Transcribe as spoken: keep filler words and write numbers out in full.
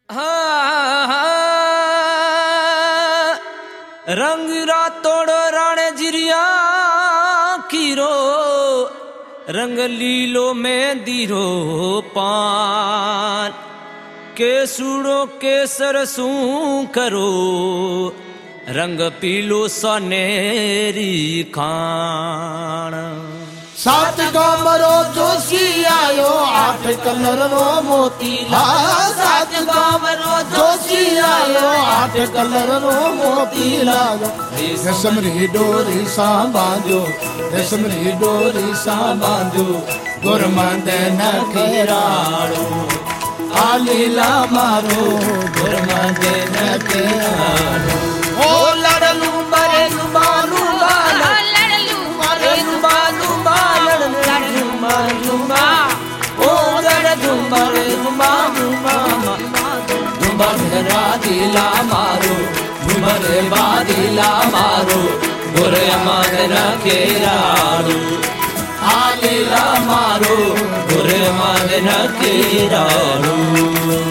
हाँ हाँ रंग रातोड़ राणे जिरिया कीरो रंग लीलो में दीरो पान के सूड़ो के सरसू करो रंग पीलो सनेरी खान सात गामरो जोशी आयो आठ कलर रो मोती लायो सात गामरो जोशी आयो आठ कलर रो मोती लायो रेशमरी डोरी सा बांधो रेशमरी डोरी सा बांधो गुरमंद न खेराड़ो आलीला मारो गुरमंद न खेराड़ो ओ लड़लू बरेलू बालू बाला लड़लू बरेलू बालू बाला लड़लू बालू बा ओ लड़लू बरेलू बालू मामा दुबर रादिला मारो दुबर बादिला मारो गोरे मदन केराड़ू आलीला मारो गोरे मदन केराड़ू।